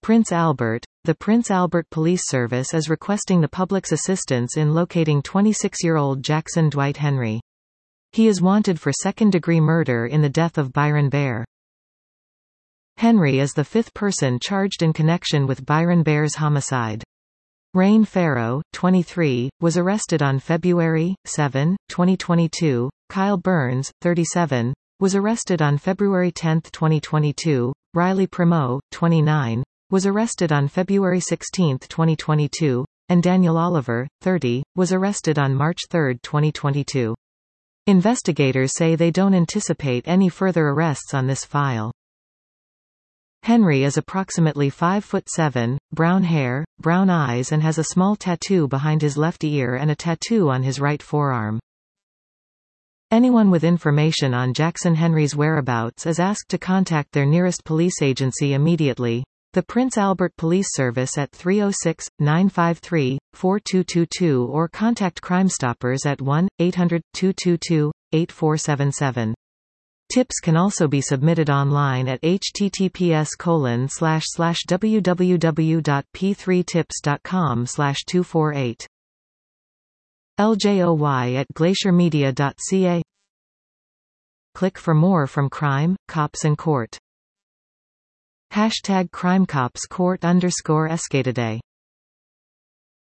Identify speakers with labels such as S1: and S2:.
S1: Prince Albert. The Prince Albert Police Service is requesting the public's assistance in locating 26-year-old Jackson Dwight Henry. He is wanted for second-degree murder in the death of Byron Bear. Henry is the fifth person charged in connection with Byron Bear's homicide. Rain Farrow, 23, was arrested on February 7, 2022. Kyle Burns, 37, was arrested on February 10, 2022. Riley Primo, 29, was arrested on February 16, 2022, and Daniel Oliver, 30, was arrested on March 3, 2022. Investigators say they don't anticipate any further arrests on this file. Henry is approximately 5'7", brown hair, brown eyes and has a small tattoo behind his left ear and a tattoo on his right forearm. Anyone with information on Jackson Henry's whereabouts is asked to contact their nearest police agency immediately. The Prince Albert Police Service at 306-953-4222 or contact Crime Stoppers at 1-800-222-8477. Tips can also be submitted online at https://www.p3tips.com/248. LJOY@glaciermedia.ca. Click for more from Crime, Cops and Court. #CrimeCopsCourt_Escatoday